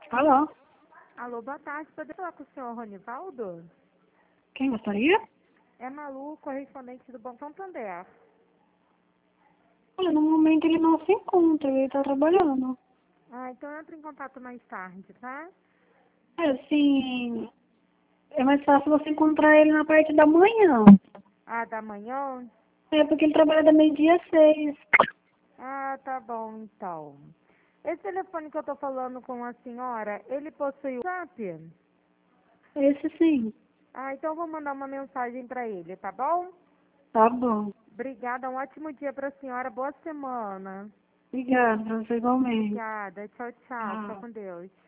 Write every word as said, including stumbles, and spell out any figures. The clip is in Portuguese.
Alô? Alô, boa tarde. Poderia falar com o senhor Ronivaldo? Quem gostaria? É Malu, correspondente do Banco Santander. Olha, no momento ele não se encontra, ele tá trabalhando. Ah, então eu entro em contato mais tarde, tá? É assim, é mais fácil você encontrar ele na parte da manhã. Ah, da manhã? É porque ele trabalha da meio-dia às seis. Ah, tá bom, então. Esse telefone que eu tô falando com a senhora, ele possui o WhatsApp? Esse sim. Ah, então eu vou mandar uma mensagem pra ele, tá bom? Tá bom. Obrigada, um ótimo dia pra senhora, boa semana. Obrigada, pra você igualmente. Obrigada, tchau, tchau, fica Tchau. com Deus.